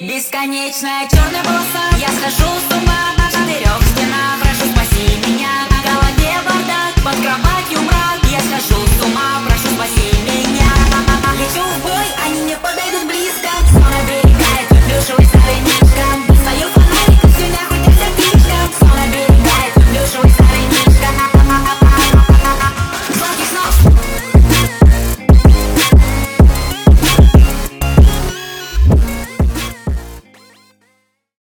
Бесконечная черная полоса. Я схожу с ума на 4 стенах.